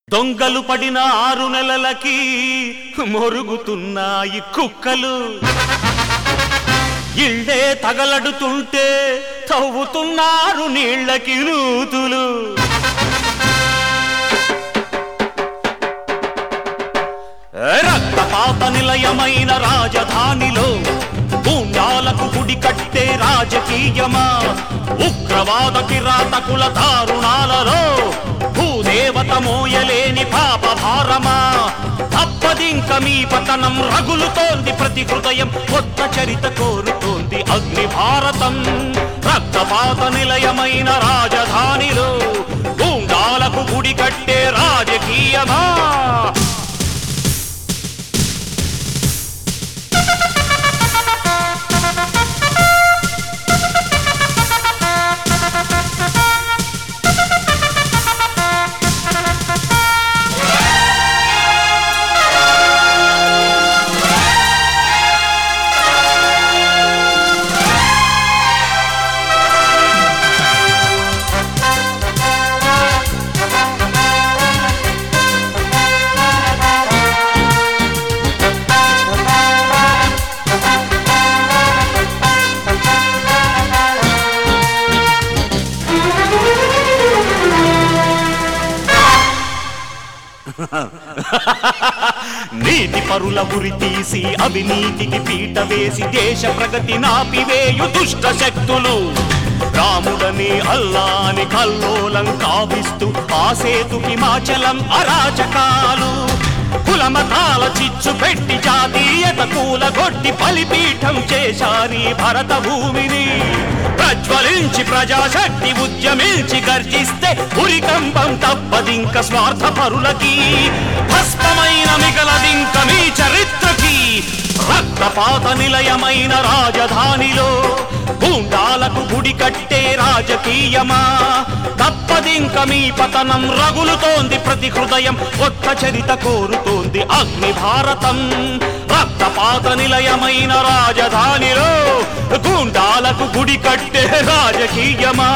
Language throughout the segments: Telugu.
దొంగలు పడిన 6 నెలలకి మొరుగుతున్నాయి కుక్కలు. ఇళ్ళే తగలడుతుంటే తవ్వుతున్నారు నీళ్ళకి నూతులు. రక్తపాత నిలయమైన రాజధానిలో గూండాలకు గుడి కట్టే రాజకీయమా? ఉగ్రవాద కిరాతకుల దారుణాలలో భూదేవత మోయలేని పాప భారమా? తప్పదింక మీ పతనం, రగులుతోంది ప్రతి హృదయం, కొత్త చరిత కోరుతోంది అగ్ని భారతం. రక్తపాత నిలయమైన రాజధానిలో గూండాలకు గుడి కట్టే రాజకీయమా? నీతి పరుల ఉరి తీసి అవినీతికి పీట వేసి దేశ ప్రగతి నాపివేయు దుష్ట శక్తులు. రాముడని అల్లాని కల్లోలం కావిస్తూ ఆ సేతుకి మాచలం అరాచకాలు. కులమతాల చిచ్చు పెట్టి జాతీయత కూలగొట్టి బలిపీఠం చేశారీ భరత భూమిని. ప్రజ్వలించి ప్రజాశక్తి ఉద్యమించి గర్జిస్తే ఉరికంబం తప్పదింక స్వార్థ పరులకి. భస్మమైన మిగలదింక మీ చరిత్రకి. రక్తపాత నిలయమైన రాజధానిలో గూండాలకు గుడి కట్టే రాజకీయమా? తప్పదింక మీ పతనం, రగులుతోంది ప్రతి హృదయం, కొత్త చరిత కోరుతోంది అగ్ని భారతం. రక్తపాత నిలయమైన రాజధానిలో గూండాలకు గుడి కట్టే రాజకీయమా?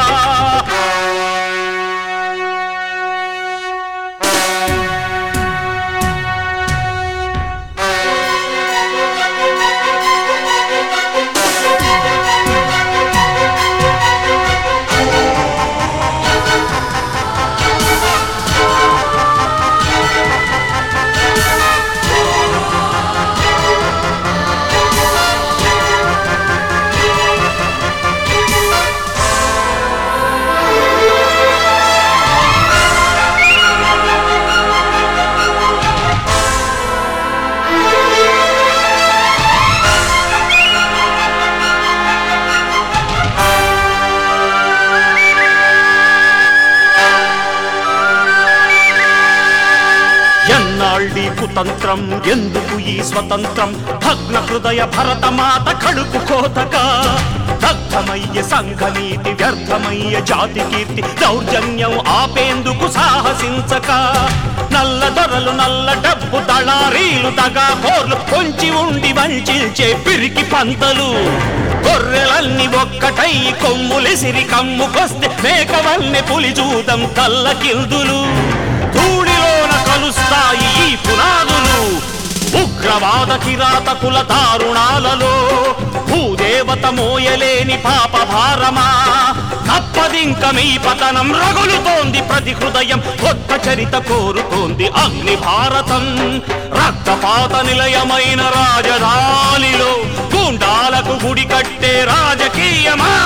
ఎన్నాళ్ళీ కుతంత్రం, ఎందుకు ఈ స్వతంత్రం? భగ్న హృదయ భరతమాత కడుపు కోతగా దగ్ధమయ్యే సంఘనీతి, వ్యర్థమయ్యే జాతి కీర్తి, దౌర్జన్యం ఆపేందుకు సాహసించక. నల్ల దొరలు, నల్ల డబ్బు దళారీలు, దగా కోర్లు, కొంచి ఉండి వంచిల్చే పిరికి పంతలు. గొర్రెలన్నీ ఒక్కటై కొమ్ములిసిరి కమ్ముకొస్తే మేకవల్ని పులిజూదం తల్లకిల్దులు. ధూళిలోన కలుస్తాయి ఈ పునాదులు. ఉగ్రవాద కిరాతకుల దారుణాలలో భూదేవత మోయలేని పాప భారమా? తప్పదింక మీ పతనం, రగులుతోంది ప్రతి హృదయం, కొత్త చరిత కోరుతోంది అగ్ని భారతం. రక్తపాత నిలయమైన రాజధానిలో గూండాలకు గుడి కట్టే రాజకీయమా?